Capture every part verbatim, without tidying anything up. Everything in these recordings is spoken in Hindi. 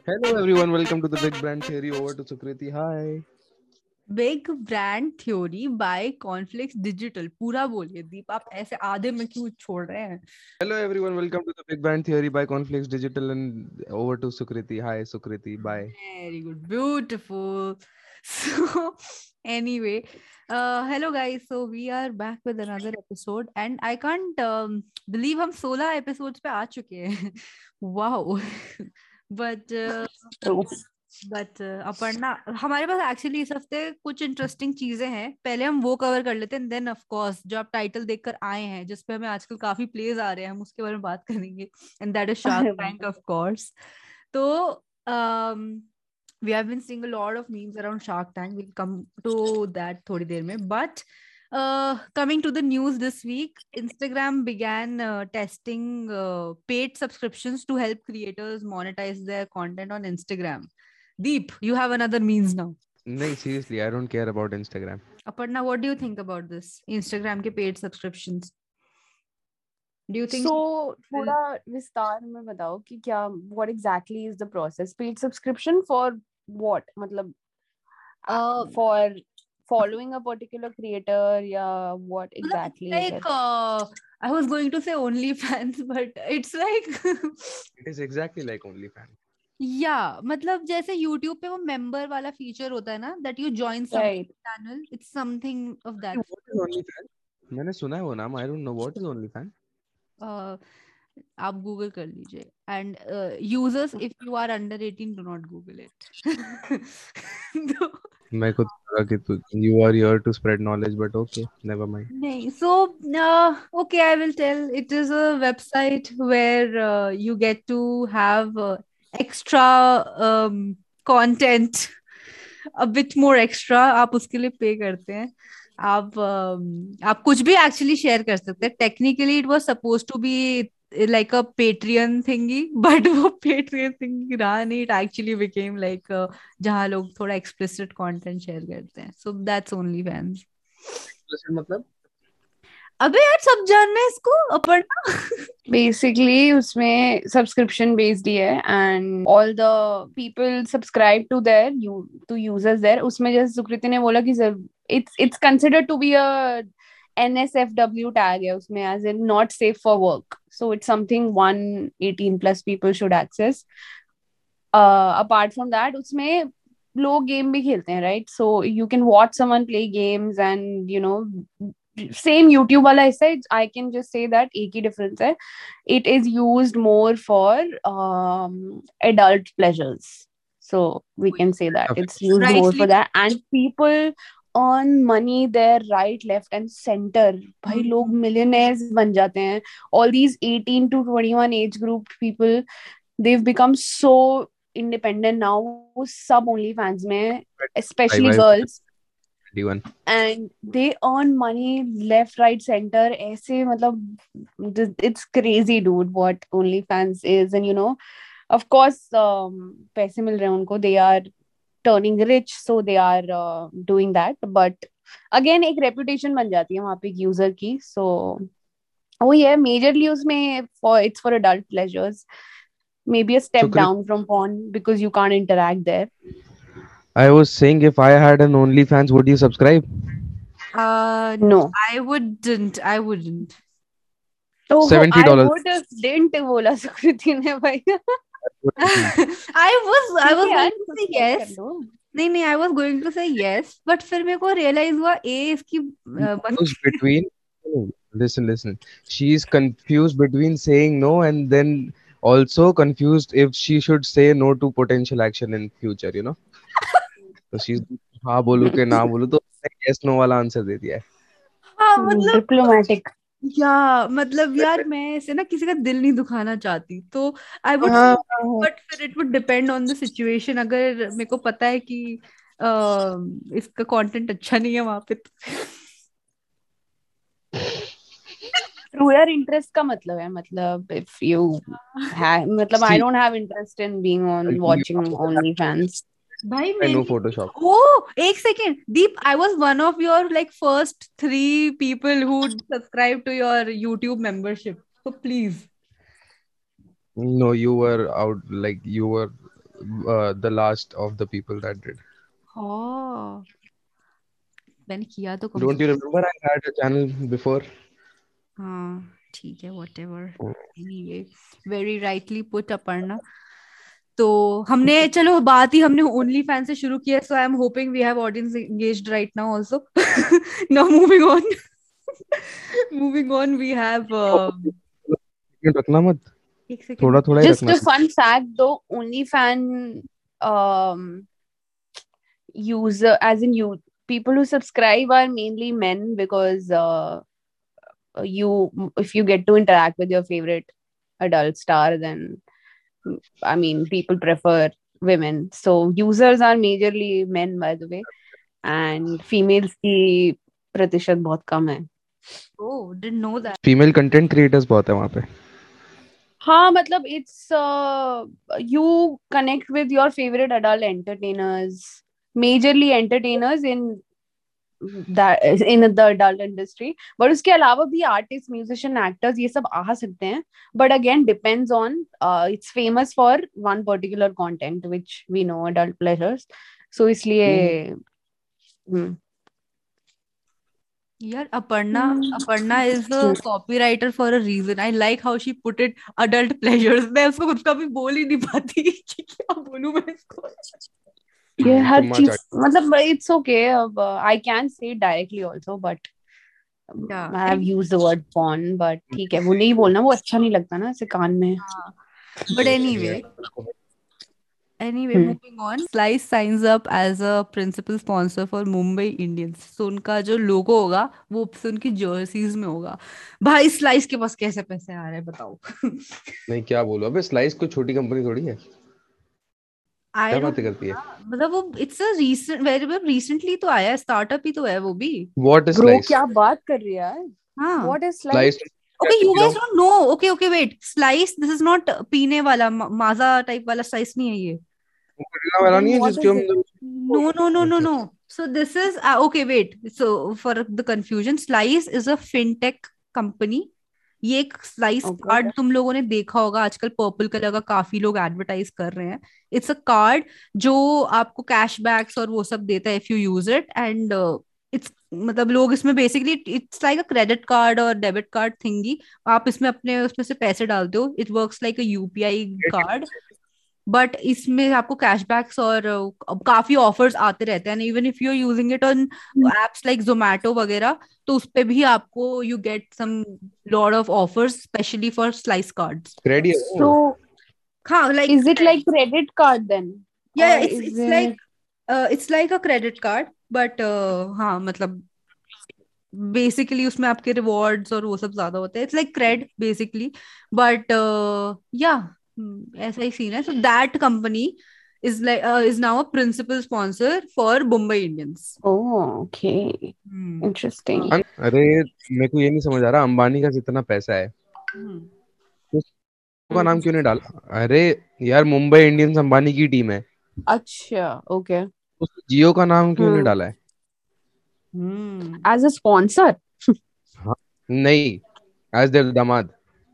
Hello everyone, welcome to the Big Brand Theory. Over to Sukriti. Hi. Big brand theory by Conflix digital पूरा बोलिए दीप आप ऐसे आधे में क्यों छोड़ रहे हैं Hello everyone, welcome to the Big Brand Theory by Conflicts Digital and over to Sukriti. Hi Sukriti, bye. Very good beautiful so anyway hello guys so we are back with another episode and I can't believe हम सोलह एपिसोड्स पे आ चुके हैं wow but True. But Aparna हमारे पास एक्चुअली इस हफ्ते कुछ इंटरेस्टिंग चीजें हैं पहले हम वो कवर कर लेते हैं देन ऑफ कोर्स जो आप टाइटल देखकर आए हैं जिसपे हमें आजकल काफी प्लेज आ रहे हैं हम उसके बारे में बात करेंगे and that is Shark Tank of course तो um we have been seeing a lot of memes around Shark Tank. We'll come to that थोड़ी देर में but uh, coming to the news this week, Instagram began uh, testing uh, paid subscriptions to help creators monetize their content on Instagram. Deep, you have another means now. No, seriously, I don't care about Instagram. Aparna, what do you think about this? Instagram के paid subscriptions. Do you think So थोड़ा विस्तार में बताओ कि क्या what exactly is the process? Paid subscription for what? मतलब uh, for following a particular creator या what exactly is like it? uh, I was going to say OnlyFans, but it's like It is exactly like OnlyFans. yeah, मतलब जैसे YouTube पे वो member वाला feature होता है ना that you join some Right. channel, it's something of that. What is OnlyFans? मैंने सुना है वो नाम. I don't know what is OnlyFans. Uh, आप गूगल कर लीजिए and users if you are under eighteen do not google it. तो मैं खुद लगा कि तू you are here to spread knowledge, but okay, never mind. नहीं so uh, okay I will tell it is a website where uh, you get to have uh, extra um, content a bit more extra आप उसके लिए पे करते हैं आप um, आप कुछ भी एक्चुअली शेयर कर सकते हैं technically it was suppose to be like a Patreon thingy but वो पेट्रियन थिंगी रहा नहीं इट एक्चुअली बिकेम लाइक जहाँ लोग थोड़ा एक्सप्लिसिट कंटेंट शेयर करते हैं सो दैट्स ओनली फैंस मतलब अबे यार सब जानना है इसको अपर्णा Basically उसमें subscription based ही है and all the people subscribe to their you to users there उसमें जैसे सुकृति ने बोला कि it's it's considered to be a N S F W tag है उसमें as in not safe for work so it's something one eighteen plus people should access uh, apart from that उसमें लोग गेम भी खेलते हैं right so you can watch someone play games and you know same YouTube वाला ऐसा है I can just say that एक ही difference है it is used more for um, adult pleasures so we can say that it's used Rightly. more for that and people earn money there right left and center भाई Hmm. लोग millionaires बन जाते हैं all these eighteen to twenty-one age group people they've become so independent now वो सब OnlyFans में especially Bye-bye. girls twenty-one. and they earn money left right center ऐसे मतलब it's crazy dude what OnlyFans is and you know of course um, पैसे मिल रहे हैं उनको they are turning rich so they are uh, doing that but again एक reputation बन जाती है वहाँ पे user की so oh yeah majorly उसमें for it's for adult pleasures maybe a step So, Chris- down from porn because you can't interact there I was saying if I had an OnlyFans, would you subscribe? Uh, no I wouldn't. I wouldn't. oh seventy I dollars. would have didn't बोला सुकृति ने भाई I was. I was ठीक है going to say subscribe yes. कर लो नहीं नहीं I was going to say yes, but फिर मेरे को realize हुआ a इसकी uh, बन- Confused between no, listen listen she's confused between saying no and then also confused if she should say no to potential action in future, you know. So she's हाँ बोलूं के ना बोलूं तो yes no वाला आंसर दे दिया है. हाँ मतलब डिप्लोमेटिक या मतलब यार मैं ऐसे ना किसी का दिल नहीं दुखाना चाहती तो आई वुड हाँ, बट फिर it would depend on the situation अगर मेरे को पता है कि uh, इसका कंटेंट अच्छा नहीं है वहां पे तो ट्रू यार इंटरेस्ट का मतलब है मतलब इफ यू मतलब I See, don't have interest in being on you watching OnlyFans भाई I know मैंने Photoshop. ओ एक second Deep I was one of your like first three people who subscribe to your YouTube membership so please No, you were out like you were uh, the last of the people that did. Oh, मैंने किया तो कम Don't से you remember I had a channel before? हाँ ठीक है whatever. Anyway, very rightly put Aparna. तो हमने चलो बात ही हमने ओनली फैन से शुरू किया, so I am hoping we have audience engaged right now also. Now moving on. Moving on we have second रखना मत, एक सेकंड. थोड़ा थोड़ा ही Just रखना. a fun fact though, OnlyFan um user, as in you, people who subscribe are mainly men because uh, you, if you get to interact with your favorite adult star, then I mean, people prefer women. So users are majorly men, by the way, and females की प्रतिशत बहुत कम है. Oh, didn't know that. Female content creators बहुत है वहाँ पे. हाँ मतलब it's uh, you connect with your favorite adult entertainers, majorly entertainers in that in the adult industry, but उसके अलावा भी artists, musician, actors ये सब आ सकते हैं, but again depends on uh, it's famous for one particular content which we know, adult pleasures, so इसलिए hmm. यार Aparna Hmm. Aparna is a copywriter for a reason. I like how she put it adult pleasures. मैं उसको खुद का भी बोल ही नहीं पाती कि क्या बोलूं मैं इसको. ये हर तुम्हारा चीज चाट. मतलब it's okay, अब I can say it directly also, but Yeah. I have used the word porn, but ठीक है वो नहीं बोलना, वो अच्छा नहीं लगता ना ऐसे कान में. हाँ. But anyway, anyway, Hmm. moving on. Slice signs up as a principal sponsor for Mumbai Indians. So उनका जो लोगो होगा वो उससे उनकी जर्सीज में होगा. भाई स्लाइस के पास कैसे पैसे आ रहे हैं बताओ. नहीं क्या बोलूं, अबे स्लाइस कोई छोटी कंपनी थोड़ी है, आई क्या डोंट. बातें करती है. मतलब वो it's a recent, very recently तो आया है, स्टार्टअप ही तो है वो भी. What is Bro, slice? क्या बात कर रही है यार? हाँ. What is slice? Slice Okay, you guys don't know. Okay, okay, wait. Slice. This is not पीने वाला माजा टाइप वाला स्लाइस नहीं है ये. वाला Then नहीं है what जिसके is हम. it? No, no, no, no, no. So this is uh, okay. Wait. So for the confusion, Slice is a fintech company. ये एक स्लाइस Okay. कार्ड तुम लोगों ने देखा होगा, आजकल पर्पल कलर का काफी लोग एडवर्टाइज कर रहे हैं. इट्स अ कार्ड जो आपको कैशबैक्स और वो सब देता है if you use it. And it's मतलब लोग इसमें basically it's like a credit card और डेबिट कार्ड थिंगी. आप इसमें अपने उसमें से पैसे डालते हो. It works like a UPI card, but इसमें आपको कैशबैक्स और uh, काफी ऑफर्स आते रहते हैं. Even if you are using it on apps like Zomato वगैरह, तो उस पे भी आपको you get some lot of offers specially for slice cards. Credit है वो. So हाँ, like is it like credit card then? या Or it's is it's it? Like it's like a credit card, but हाँ मतलब बेसिकली उसमें आपके रिवॉर्ड्स और वो सब ज्यादा होते हैं. It's like CRED basically, but या ऐसा ही सीन है. So that company is like is now a principal sponsor for Mumbai Indians. Oh, okay. Interesting. अन- अरे मेरे को ये नहीं समझ आ रहा, अंबानी का जितना पैसा है तो उसका नाम क्यों नहीं डाला. अरे यार मुंबई इंडियंस अंबानी की टीम है, अच्छा, okay. तो जियो का नाम क्यों नहीं Hmm. डाला है. As a sponsor? हाँ, नहीं, एज देयर दामाद.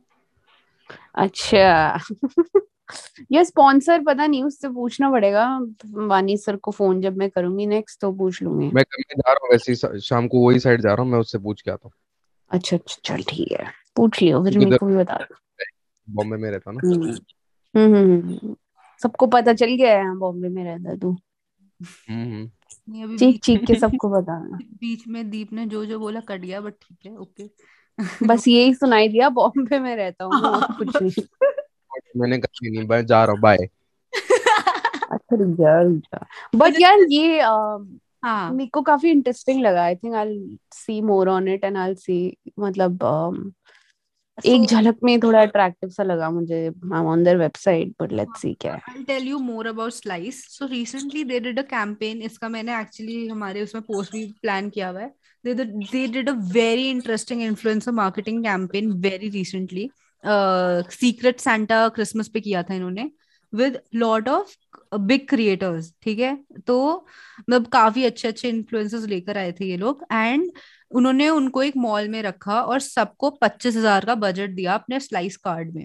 अच्छा. ये स्पॉन्सर पता नहीं, उससे पूछना पड़ेगा वानी सर को. फोन जब मैं करूंगी नेक्स्ट तो पूछ लूंगी. मैं कल में जा रहा हूँ, वैसे ही शा- शाम को वही साइड जा रहा हूँ, मैं उससे पूछ के आता हूँ. अच्छा अच्छा, चल ठीक है, पूछ लियो फिर क्योंकि मेरे उधर को भी बता दो. बॉम्बे में रहता हूँ ना. हम्म हम्म हम्म, हम्म. सबको पता चल गया है बॉम्बे में रहता है तू. हम्म हम्म. नहीं, अभी चीख बीच चीख के सबको बताना. बीच में दीप ने जो जो बोला कट गया, बट ठीक है. ओके. बस यही सुनाई दिया, बॉम्बे में रहता हूँ, और कुछ नहीं. मैंने कहा नहीं, मैं जा रहा हूँ, बाय. अच्छा रुक जा रुक जा. बट यार ये अ, हाँ. मेरे को काफी इंटरेस्टिंग लगा. I think I will see more on it and I will see. मतलब अम, एक So, झलक में थोड़ा अट्रैक्टिव सा लगा मुझे. I am on their website, but let's see क्या है. I'll tell you more about Slice. So recently they did a campaign. इसका मैंने actually हमारे उसमें पोस्ट भी प्लान किया हुआ है. They did, they did a very interesting influencer marketing campaign very recently. Uh, Secret Santa Christmas पे किया था इन्होंने with lot of big creators. ठीक है, तो मतलब काफी अच्छे अच्छे इन्फ्लुएंसर्स लेकर आए थे ये लोग. एंड उन्होंने उनको एक मॉल में रखा और सबको पच्चीस हजार का बजट दिया अपने स्लाइस कार्ड में.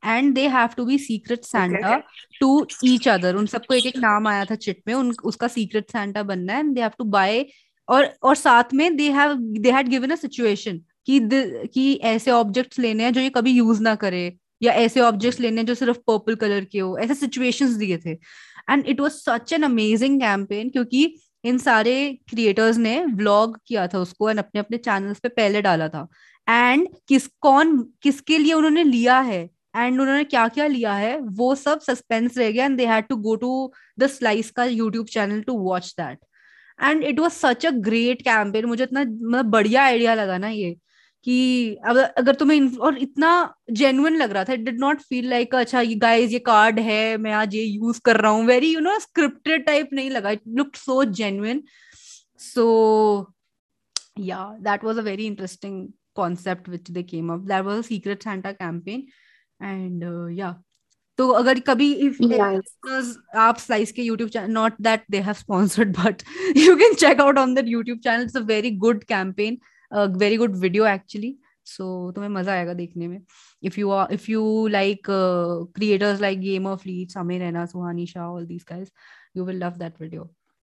And they have to be secret Santa to each other. उन सबको एक एक नाम आया था चिट में, उन उसका सीक्रेट सैंटा बनना है, and they have to buy. और और साथ में they have they had given a situation कि द- कि ऐसे ऑब्जेक्ट्स लेने हैं जो ये कभी यूज ना करे, या ऐसे ऑब्जेक्ट्स लेने हैं जो सिर्फ पर्पल कलर के हो, ऐसे सिचुएशंस दिए थे। And it was such an amazing campaign, क्योंकि इन सारे क्रिएटर्स ने व्लॉग किया था उसको एंड अपने अपने चैनल्स पे पहले डाला था। एंड किस कौन किसके लिए उन्होंने लिया है एंड उन्होंने क्या क्या लिया है वो सब सस्पेंस रह गया, and they had to go to the Slice का YouTube channel to watch that. And it was such a great campaign. मुझे इतना मतलब बढ़िया आइडिया लगा ना ये, कि अगर अगर तुम्हें इन- और इतना जेन्युइन लग रहा था। It did not feel like अच्छा ये गाइस ये कार्ड है मैं आज ये यूज कर रहा हूँ, very you know scripted type नहीं लगा। It looked so genuine. So yeah, that was a very interesting concept which they came up. That was a secret Santa campaign. And uh, yeah, तो अगर कभी if Nice. listeners, आप स्लाइस के YouTube channel, not that they have sponsored but you can check out on their YouTube channel. It's a very good campaign, a very good video actually. So तुम्हें मजा आएगा देखने में, if you are if you like uh, creators like Game of Lead, Samir Raina, Suhani Shah, all these guys, you will love that video.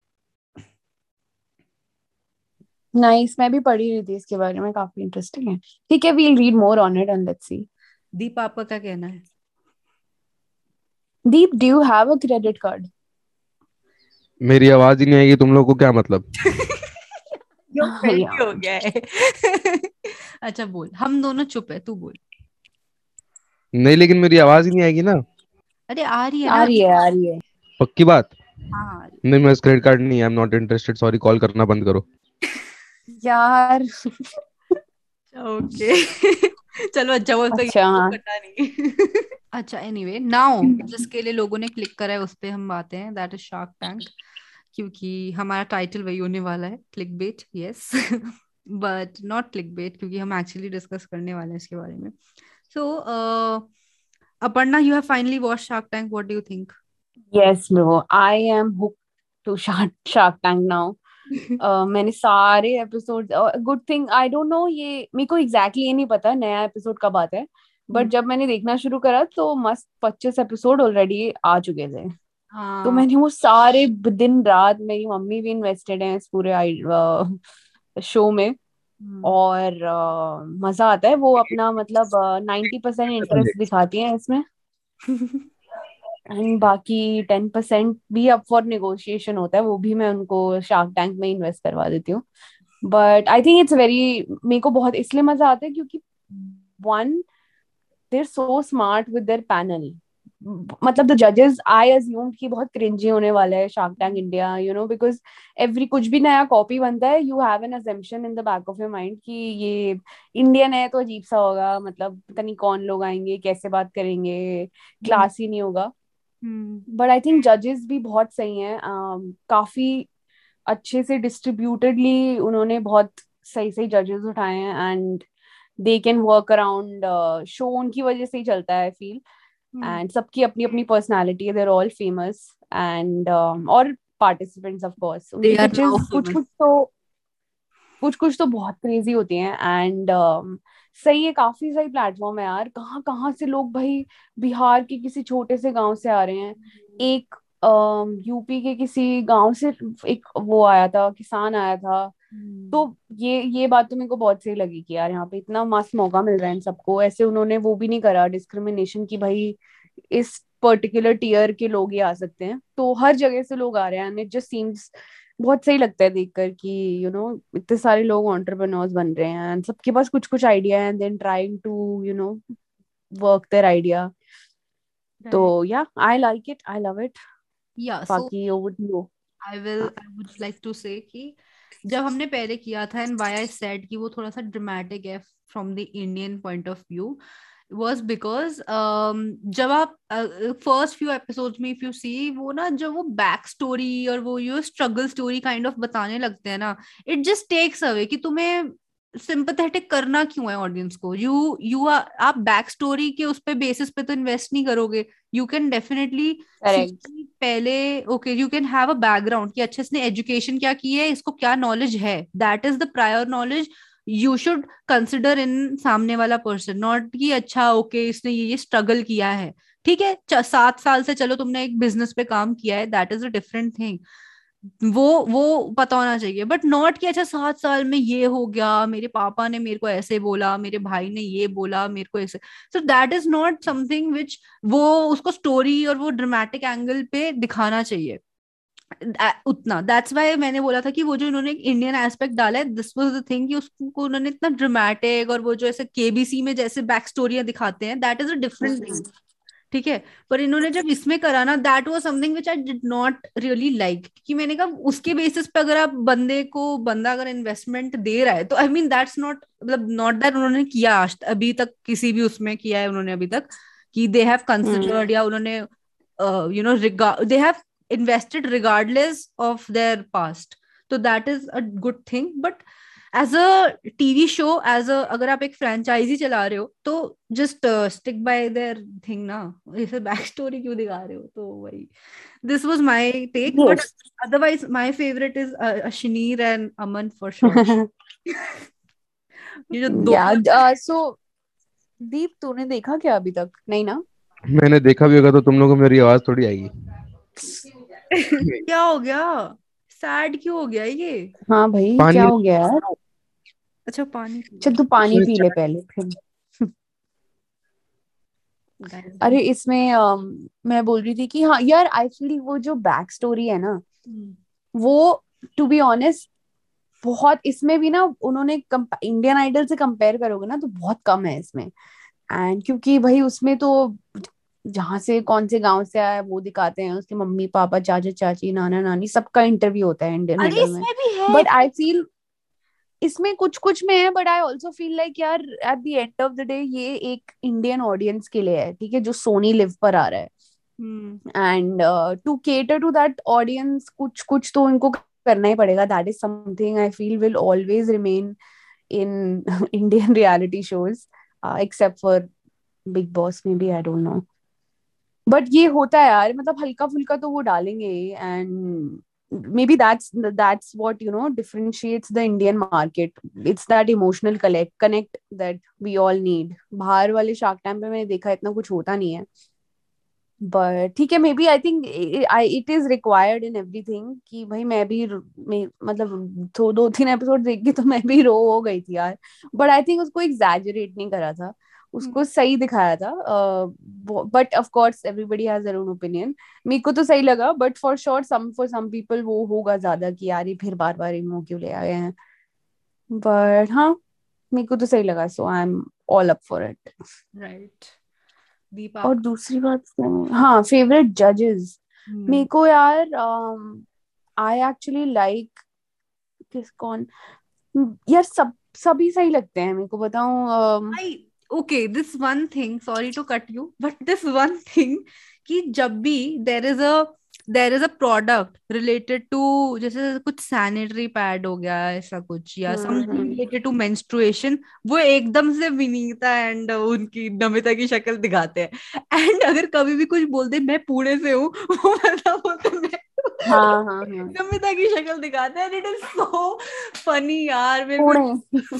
Nice, मैं भी पढ़ी रही थी इसके बारे में, काफी इंटरेस्टिंग है। ठीक है, we'll read more on it and let's see. Deep आपका क्या कहना है? Deep, do you have a credit card? मेरी आवाज ही नहीं आएगी तुम लोग को क्या मतलब? यो पेंटी हो गया है। अच्छा बोल, हम दोनों चुप है, तू बोल। नहीं लेकिन मेरी आवाज ही नहीं आएगी ना। अरे आ रही है आ ना। रही है, आ रही है। पक्की बात? हाँ आ रही नहीं मैं क्रेडिट कार्ड नहीं, I am not interested, sorry, call करना बंद करो। यार है। ओके चलो अच्छा वो तो अच्छा हाँ। पता नहीं। अच्छा एनीवे नाउ जिसके लिए लोगों ने क्लिक करा है उस पे हम बातें हैं, दैट इज शार्क टैंक। क्योंकि हमारा टाइटल वही होने वाला है, click bait, yes but not click bait, क्योंकि हम एक्चुअली डिस्कस करने वाले हैं इसके बारे में। So Aparna, you have finally watch Shark Tank, what do you think? Yes bro, I am hook to Shark Shark Tank now. मैंने सारे episode, good thing I don't know, ये मेरे को एग्जैक्टली ये नहीं पता नया एपिसोड कब आता है, बट जब मैंने देखना शुरू करा तो मस्त पच्चीस एपिसोड ऑलरेडी आ चुके थे। तो मैंने वो सारे दिन रात, मेरी मम्मी भी इन्वेस्टेड है इस पूरे शो में, और uh, मजा आता है। वो अपना मतलब नाइन्टी परसेंट इंटरेस्ट दिखाती हैं इसमें, एंड बाकी टेन परसेंट भी अप फॉर नेगोशिएशन होता है, वो भी मैं उनको शार्क टैंक में इन्वेस्ट करवा देती हूँ। But I think it's very, मेरे को बहुत इसलिए मजा आता है क्योंकि one, they are so smart with their panel. मतलब द जजेस, आई अज्यूम्ड कि बहुत क्रिंजी होने वाला है Shark Tank India, you know, because every कुछ भी नया कॉपी बनता है, you have an assumption in the back of your mind कि ये इंडियन है तो अजीब सा होगा, मतलब पता नहीं कौन लोग आएंगे, कैसे बात करेंगे, क्लास ही नहीं होगा। बट आई थिंक जजेस भी बहुत सही हैं, um, काफी अच्छे से डिस्ट्रीब्यूटेडली उन्होंने बहुत सही सही जजेस उठाए हैं, and they can work around show, उनकी वजह से ही चलता है फील। एंड सबकी अपनी अपनी पर्सनालिटी है, they are all famous, and और पार्टिसिपेंट्स ऑफ कोर्स, उनकी पिचेस कुछ कुछ तो कुछ कुछ तो बहुत क्रेजी होती हैं। एंड um, सही है, काफी सही प्लेटफॉर्म है यार। कहाँ कहाँ से लोग भाई, बिहार के किसी छोटे से गांव से आ रहे हैं, एक यूपी के किसी गांव से एक वो आया था, किसान आया था। तो ये ये बात तो मेरे को बहुत सही लगी कि यार यहाँ पे इतना मस्त मौका मिल रहा है इन सबको। ऐसे उन्होंने वो भी नहीं करा डिस्क्रिमिनेशन की भाई इस पर्टिकुलर टीयर के लोग ही आ सकते हैं, तो हर जगह से लोग आ रहे हैं, एंड इट जस्ट सीम्स बहुत सही लगता है देखकर कि यू नो इतने सारे लोग एंटरप्रेन्योर्स बन रहे हैं, एंड सबके पास कुछ कुछ आइडिया है, and then trying to you know work their idea. तो yeah I like it, I love it. बाकी over to you. I will I would like to say कि जब हमने पहले किया था एंड व्हाई आई सेड कि वो थोड़ा सा ड्रामेटिक है from the Indian point of view was because um, जब आप फर्स्ट फ्यू एपिसोड्स में इफ यू सी वो ना जो वो बैक स्टोरी और वो you struggle story kind of बताने लगते हैं ना, इट जस्ट टेक्स अवे कि तुम्हें सिंपैथेटिक करना क्यों है ऑडियंस को। यू यू आप बैक स्टोरी के उस पे बेसिस पे तो इन्वेस्ट नहीं करोगे। यू कैन डेफिनेटली पहले okay you can have a background कि अच्छा इसने एजुकेशन क्या की है, इसको क्या नॉलेज है, that is the prior knowledge you should consider in सामने वाला पर्सन, नॉट कि अच्छा ओके इसने ये ये स्ट्रगल किया है, ठीक है च- सात साल से चलो तुमने एक बिजनेस पे काम किया है, that is a different thing, वो वो पता होना चाहिए, बट नॉट कि अच्छा सात साल में ये हो गया, मेरे पापा ने मेरे को ऐसे बोला, मेरे भाई ने ये बोला मेरे को ऐसे, so that is not something which वो उसको स्टोरी और वो ड्रामेटिक एंगल पे दिखाना चाहिए आ- उतना। दैट्स वाई मैंने बोला था कि वो जो इन्होंने इंडियन एस्पेक्ट डाला है, दिस वाज द थिंग कि उसको उन्होंने इतना ड्रामेटिक, और वो जो ऐसे केबीसी में जैसे बैक स्टोरियां दिखाते हैं, that is a different thing, ठीक है। पर इन्होंने जब इसमें करा ना, that was something which I did not really like, कि मैंने कहा उसके बेसिस पे अगर आप बंदे को बंदा अगर इन्वेस्टमेंट दे रहा है तो आई मीन दैट्स नॉट, मतलब नॉट दैट उन्होंने किया आज अभी तक किसी भी उसमें किया है उन्होंने अभी तक, कि दे हैव कंसिडर्ड या उन्होंने you know they have invested regardless of their past, so that is a good thing, but as a TV show, as a अगर आप एक फ्रेंचाइजी चला रहे हो तो just stick by their thing ना, इसे बैक स्टोरी क्यों दिखा रहे हो, तो वही this was my take, but Yes. Otherwise my favourite is Ashneer and Aman for sure. ये जो दो Yeah. Uh, so दीप तूने देखा क्या अभी तक? नहीं ना? मैंने देखा भी होगा तो तुम लोगों को मेरी आवाज थोड़ी आएगी। क्या हो गया, सैड क्यों हो गया ये? हाँ भाई, क्या पानी। हो गया यार? अच्छा पानी पी चल तू पानी उसमें पी ले chat- पहले फिर। लो। अरे इसमें अम, मैं बोल रही थी कि हाँ यार, आई फील वो जो बैक स्टोरी है ना, वो टू बी ऑनेस्ट बहुत इसमें भी ना, उन्होंने इंडियन आइडल से कंपेयर करोगे ना तो बहुत कम है इसमें। एंड क्योंकि भाई उसमें तो जहाँ से कौन से गांव से आया है वो दिखाते हैं, उसके मम्मी पापा चाचा चाची नाना नानी सबका इंटरव्यू होता है इंडियन अरे आइडल में। इसमें भी है। बट आई फील इसमें कुछ कुछ में है, but I also feel like यार at the end of the day ये एक इंडियन ऑडियंस के लिए है, ठीक है, जो सोनी लिव पर आ रहा है। Hmm and to cater to that audience कुछ कुछ तो इनको करना ही पड़ेगा। That is something I feel will always remain in Indian reality shows, except for Bigg Boss में भी, आई डोंट नो। बट ये होता है यार, मतलब हल्का फुल्का तो वो डालेंगे। And maybe that's that's what you know differentiates the Indian market. It's that emotional connect connect that we all need. बाहर वाले शार्क टैंक पे मैंने देखा इतना कुछ होता नहीं है, बट ठीक है, maybe I think I it is required in everything कि भाई मैं भी मैं, मतलब तो दो तीन एपिसोड देख के तो मैं भी रो हो गई थी यार। बट आई थिंक उसको एग्जैजरेट नहीं करा था, उसको सही दिखाया था। But of course everybody has their own opinion. मेरे को तो सही लगा, but for sure some for some people वो होगा ज्यादा कि यार ये फिर बार बार इनको क्यों ले आए हैं। बट हाँ, मेरे को तो सही लगा, so I am all up for it. Right. Deepa. और दूसरी बात क्या है? हाँ, फेवरेट जजेस मेरे को यार, आई एक्चुअली लाइक किस कौन यार, सब सभी सही लगते हैं मेरे को, बताऊं? I okay, this one thing, sorry to cut you, but this one thing कि जब भी there is a there is a product related to, जैसे कुछ sanitary pad हो गया ऐसा कुछ, या something related to menstruation, वो एकदम से विनीता एंड उनकी नमिता की शक्ल दिखाते हैं। एंड अगर कभी भी कुछ बोल दे मैं पुणे से हूँ, वो मतलब बोलते मैं हाँ हाँ हाँ, नमिता की शक्ल दिखाते हैं, इट इज सो फनी यार मेरे पुणे। को।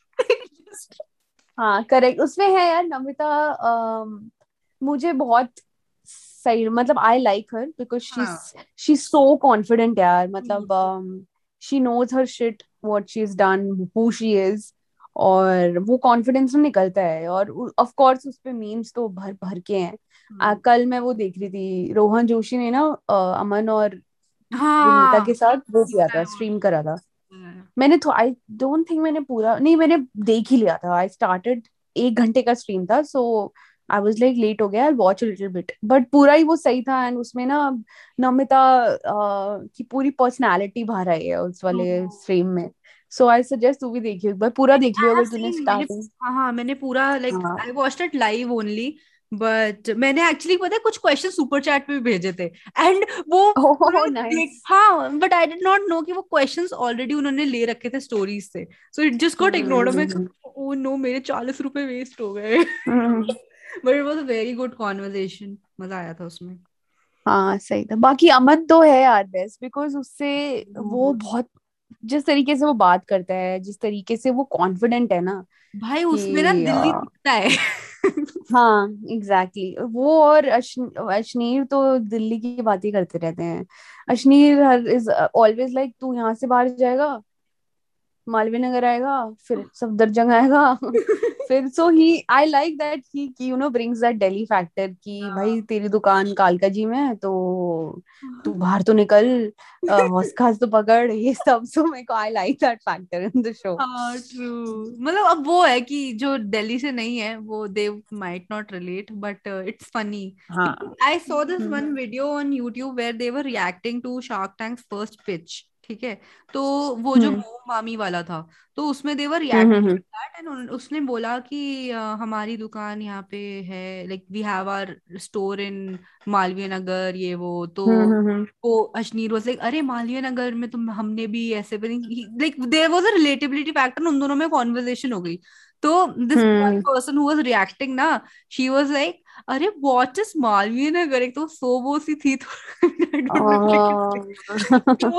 हाँ करेक्ट, उसमें है यार नमिता। अम, मुझे बहुत सही, मतलब I like her because she हाँ शी सो कॉन्फिडेंट यार, मतलब she knows her shit what she is done, who she is. और वो कॉन्फिडेंस में निकलता है, और ऑफ कोर्स उस पे मीम्स तो भर भर के हैं। आ, कल मैं वो देख रही थी, रोहन जोशी ने ना अ, अमन और विनीता हाँ के साथ वो किया दिखता था, है वो। स्ट्रीम करा था। मैंने तो आई डोंट थिंक मैंने पूरा नहीं, मैंने देख ही लिया था। आई स्टार्टेड, एक घंटे का स्ट्रीम था, so I was like late हो गया, I watch a little bit, but पूरा ही वो सही था। एंड उसमें ना नमिता uh, की पूरी पर्सनालिटी बाहर आई है उस वाले स्ट्रीम में। सो आई सजेस्ट तू भी देखियो एक बार, पूरा देख लियो I have अगर तूने seen, मैंने स्टार्टिंग। हाँ हाँ मैंने पूरा लाइक हाँ I watched it live only, but मैंने एक्चुअली पता है कुछ क्वेश्चन सुपर चैट पे भी भेजे थे, एंड वो ओह मैं देख नाइस। हाँ, but I did not know कि वो क्वेश्चंस ऑलरेडी उन्होंने ले रखे थे स्टोरीज से, so it just got ignored. मैं ओ नो मेरे चालीस रुपए वेस्ट हो गए। But it was a very good conversation, मजा आया था उसमें। हाँ सही था। बाकी अमन तो है यार बेस्ट, बिकॉज उससे वो बहुत जिस तरीके से वो बात करता है, जिस तरीके से वो कॉन्फिडेंट है ना भाई उसमें ना कि दिल्ली आ, दिखता है। हाँ एग्जैक्टली exactly. वो और अश, अशनीर तो दिल्ली की बातें करते रहते हैं। अशनीर इज ऑलवेज लाइक तू यहाँ से बाहर जाएगा, मालवीय नगर आएगा, फिर सफदरजंग आएगा। फिर so he I like that he you know brings that Delhi factor कि भाई तेरी दुकान कालका जी में है तो तू बाहर तो निकल, हौस खास तो पकड़, ये सब। सो मेरे को I like that factor in the show. हाँ ट्रू। मतलब अब वो है कि जो दिल्ली से नहीं है वो they might not relate, but it's funny. हाँ। I saw this hmm one video on YouTube where they were reacting to Shark Tank's first pitch, ठीक है। तो वो जो हम्म मोम मामी वाला था, तो उसमें they were hmm reacting hmm that, and उसने बोला कि uh, हमारी दुकान यहाँ पे है, like we have our store in Malviya Nagar, ये वो। तो हम्म हम्म हम्म वो अशनीर वाज लाइक अरे मालवीय नगर में तुम, हमने भी ऐसे, like there was a relatability factor, उन दोनों में कॉन्वर्सेशन हो गई। तो this one hmm, person who was reacting ना, शी वाज लाइक अरे व्हाट इज मालवीय नगर, एक तो सो वो सी थी तो आई डोंट रिमेम्बर आ, किससे। तो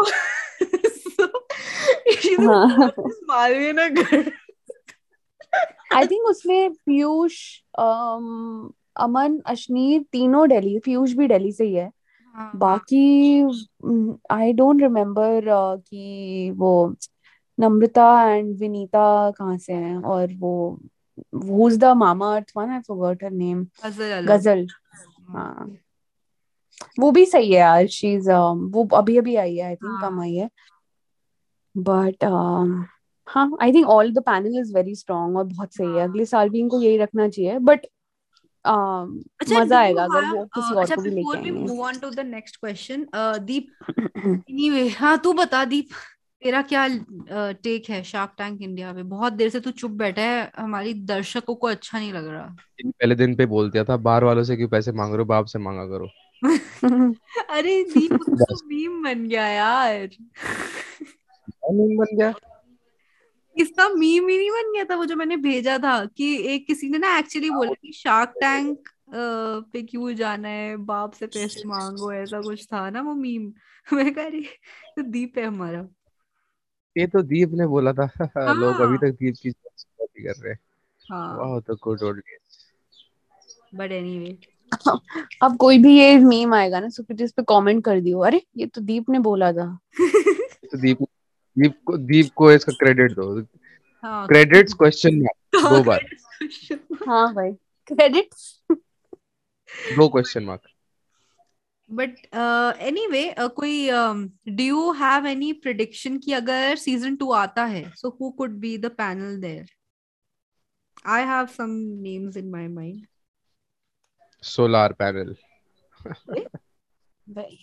शी वाज हाँ। What is Malviya Nagar. I think उसमें पीयूष, अम, अमन, अशनीर तीनों दिल्ली, पीयूष भी दिल्ली से ही है। हाँ हाँ बाकी आई डोंट रिमेम्बर कि वो नम्रता एंड विनीता कहाँ से हैं, और वो who's the Mamaearth one, I forgot her name. Ghazal अलग। गजल। हाँ वो भी सही है यार, शी इज वो अभी अभी आई है, आई थिंक कम हाँ आई है। बट हाँ I think all the panel is very strong और बहुत सही है, हाँ। अगले साल भी इनको यही रखना चाहिए। बट अच्छा, डू मजा यू आएगा अगर हैव, वो किसी और अच्छा को भी लेके बिफोर वी आएंगे। Move on to the next question, Deep, anyway हाँ तू बता दीप, तेरा क्या टेक है शार्क टैंक इंडिया पे? बहुत देर से तू चुप बैठा है, हमारी दर्शकों को अच्छा नहीं लग रहा। इन पहले दिन पे बोल दिया था बाहर वालों से क्यों पैसे मांग रहे हो, बाप से मांगा करो। अरे दीप वो तो बस मीम बन गया यार। मीम बन गया। इसका मीम ही नहीं बन गया था वो जो मैंने भेजा था, कि एक किसी ने ना एक्चुअली बोला कि शार्क टैंक पे क्यों जाना है, बाप से पैसे मांगो, ऐसा कुछ था ना वो मीम। मैं कह रही तो दीप है हमारा। ये तो दीप ने बोला था। लोग अभी हाँ तक दीप की बात ही कर रहे हैं। हाँ। वाह, तो गुड ओल्ड। But anyway. अब कोई भी ये मीम आएगा ना सुकृति इस पे कमेंट कर दियो, अरे ये तो दीप ने बोला था। तो दीप दीप को दीप को इसका क्रेडिट दो। हाँ क्रेडिट्स क्वेश्चन मार्क हाँ दो बार। क्वेश्चन। हाँ भाई क्रेडिट। दो क्वेश्चन मार्क। बट एनीवे कोई, do you have any prediction कि अगर सीजन टू आता है, so who could be the panel there? I have some names in my mind. Solar panel. भाई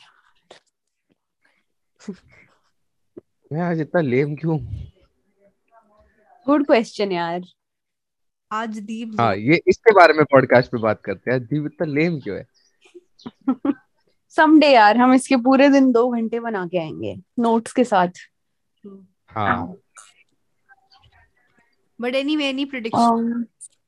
मैं आज इतना लेम क्यों? गुड क्वेश्चन यार। आज दीप हाँ, जो ये इसके बारे में पॉडकास्ट पे बात करते हैं, दीप इतना लेम क्यों है? समडे यार हम इसके पूरे दिन दो घंटे बना के आएंगे नोट्स के साथ। हाँ। But anyway any prediction? um,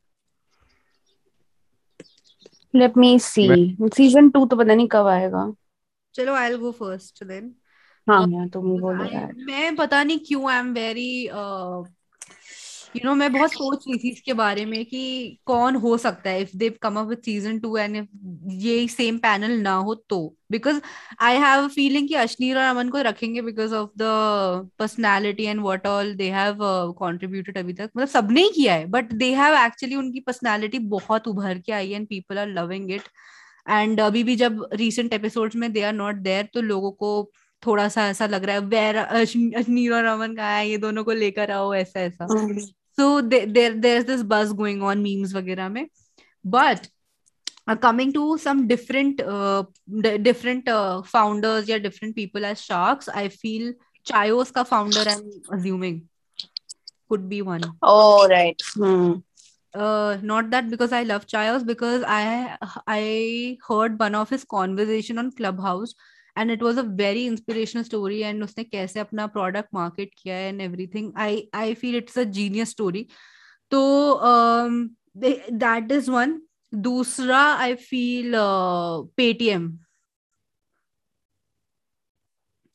let me see. मैं सीजन टू तो पता नहीं कब आएगा। चलो I will go first then. हाँ यार तुम ही बोलो I, यार। मैं पता नहीं क्यों I am very you know, मैं बहुत सोच रही थी इसके बारे में कि कौन हो सकता है if they come up with season two, and if ये सेम पैनल ना हो तो, because I have a feeling कि अश्नीर और अमन को रखेंगे because of the personality and what all they have contributed अभी तक, मतलब सबने ही किया है, बट दे हैव एक्चुअली, उनकी पर्सनालिटी बहुत उभर के आई है and people are loving it. And अभी भी जब रिसेंट एपिसोड्स में दे आर नॉट देयर तो लोगों को थोड़ा सा ऐसा लग रहा है वेर अश्नीर और अमन कहाँ है, ये दोनों को लेकर आओ, ऐसा ऐसा। हम्म, So there, there there's this buzz going on memes वगैरह में, but uh, coming to some different uh, d- different uh, founders या different people as sharks, I feel Chayos का founder I'm assuming could be one. oh right hmm. Uh, not that because I love Chayos, because I I heard one of his conversation on Clubhouse and it was a very inspirational story, and उसने कैसे अपना product market किया है and everything. I I feel it's a genius story. तो um, that is one. दूसरा I feel uh, Paytm.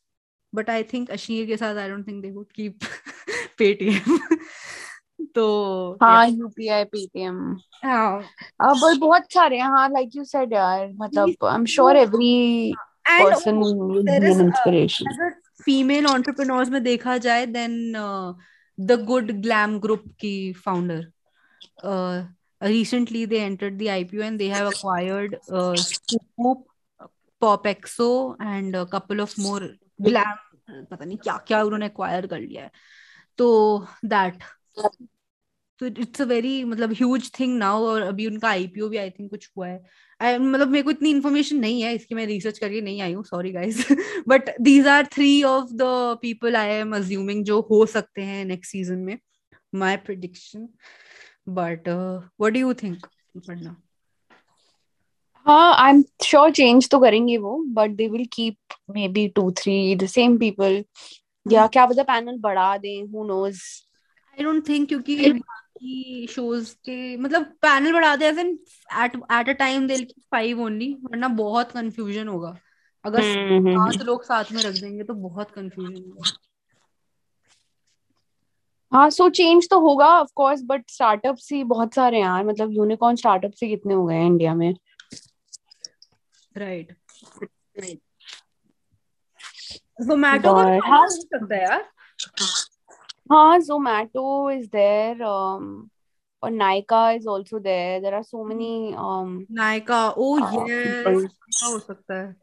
But I think Ashneer के साथ I don't think they would keep Paytm. तो हाँ, यूपीआई, पेटीएम, हाँ, अब बहुत सारे हैं. हाँ, लाइक यू सेड यार, मतलब I am sure every and person will there be is an uh, inspiration. अगर फीमेल entrepreneurs में देखा जाए then uh, the good glam group की founder uh, recently they entered the I P O and they have acquired uh, Scoop, Popexo and a couple of more glam, पता नहीं क्या क्या उन्होंने acquire कर लिया है. तो that तो इट्स अ वेरी मतलब ह्यूज थिंग नाउ. और अभी उनका आईपीओ भी आई थिंक कुछ हुआ है. I, मतलब मेरे को इतनी इन्फॉर्मेशन नहीं है इसकी, मैं रिसर्च करके नहीं आई हूँ, sorry guys. But these are three of the people I am assuming जो हो सकते हैं नेक्स्ट सीजन में, my prediction. But what do you think पढ़ना? हाँ, आई एम श्योर चेंज तो करेंगे वो, but they will keep maybe two three the same people, या क्या पता पैनल बढ़ा दें, who knows. I don't think, क्योंकि बाकी शोज के मतलब पैनल बढ़ा दे as in at at a time they five only, वरना बहुत कंफ्यूजन होगा. अगर पांच लोग साथ में रख देंगे तो बहुत कंफ्यूजन होगा. हाँ, सो चेंज तो होगा ऑफ कोर्स, बट स्टार्टअप्स ही बहुत सारे हैं यार. मतलब यूनिकॉर्न स्टार्टअप से कितने हो गए हैं इंडिया में. राइट. जोमैटो का But- हो सकता है यार. हाँ, Zomato is there, um, or Nykaa is also there. There are so many um Nykaa, oh uh, yes, people. हो सकता है.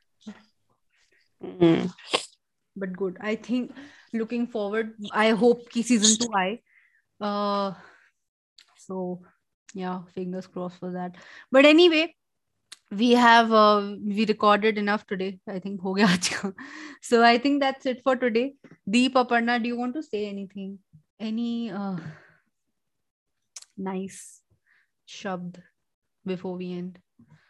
Mm. But good, I think looking forward, I hope कि सीजन टू आए. So yeah fingers cross for that. But anyway, we have uh, we recorded enough today, I think ho gaya aaj ka. So I think that's it for today. Deep, Aparna, do you want to say anything, any uh, nice shabd before we end?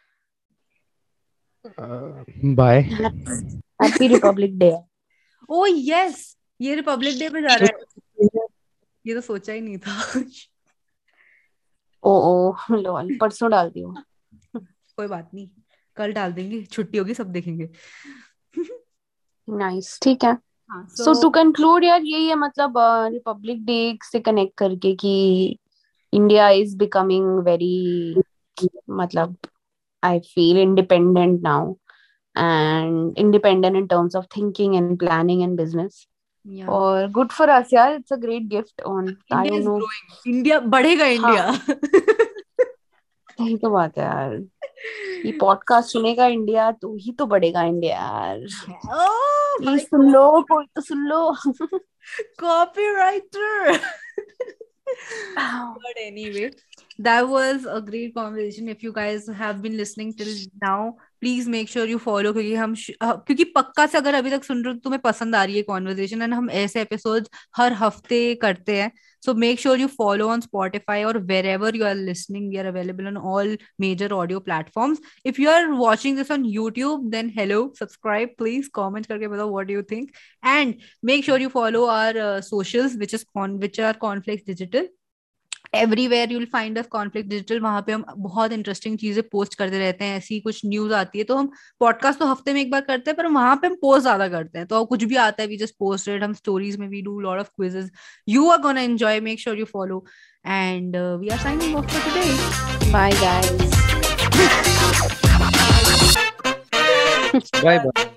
Uh, bye. Happy Republic Day. Oh yes, ये रिपब्लिक डे पे जा रहा है. ये तो सोचा ही नहीं था. ओ ओ लॉल, परसों डाल दियो. कोई बात नहीं, कल डाल देंगे, छुट्टी होगी, सब देखेंगे. नाइस, ठीक है. हाँ, सो टू कंक्लूड यार, यही है मतलब रिपब्लिक डे से कनेक्ट करके कि इंडिया इज बिकमिंग वेरी, मतलब I feel independent now, and independent in terms of thinking and planning and business. yeah. और गुड फॉर अस यार, it's a great gift on, I India don't is know. growing. India बढ़ेगा, इंडिया. यही तो बात है यार, ये पॉडकास्ट सुनेगा इंडिया तो ही तो बढ़ेगा इंडिया यार. Oh my प्लीज सुन लो, कोई तो सुन लो. copywriter. But anyway, that was a great conversation. If you guys have been listening till now, please make sure you follow, क्योंकि हम क्योंकि पक्का से अगर अभी तक सुन रहे हो तुम्हें पसंद आ रही है कॉन्वर्सेशन, एंड हम ऐसे एपिसोड हर हफ्ते करते हैं. So make sure you follow on Spotify or wherever you are listening. We are available on all major audio platforms. If you are watching this on YouTube, then hello, subscribe, please comment करके बताओ what do you think, and make sure you follow our uh, socials, which is con which are Conflicts Digital. Everywhere you'll find us Conflict Digital. वहां पे हम बहुत इंटरेस्टिंग चीजें पोस्ट करते रहते हैं. ऐसी कुछ न्यूज आती है तो हम पॉडकास्ट तो हफ्ते में एक बार करते हैं, पर वहां पे हम पोस्ट ज्यादा करते हैं. तो कुछ भी आता है वी जस्ट पोस्ट इट. हम स्टोरीज में we do lot of quizzes. You are gonna enjoy. Make sure you follow, and we are signing off for today. Bye guys. Bye bye.